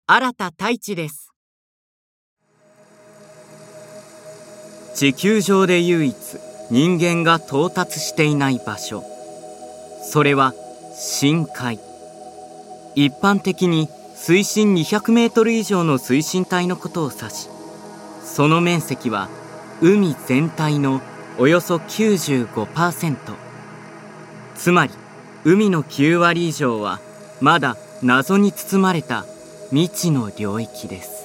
新田太一です。地球上で唯一人間が到達していない場所、それは深海。一般的に水深200メートル以上の水深帯のことを指し、その面積は海全体のおよそ 95%。 つまり海の9割以上はまだ謎に包まれた未知の領域です。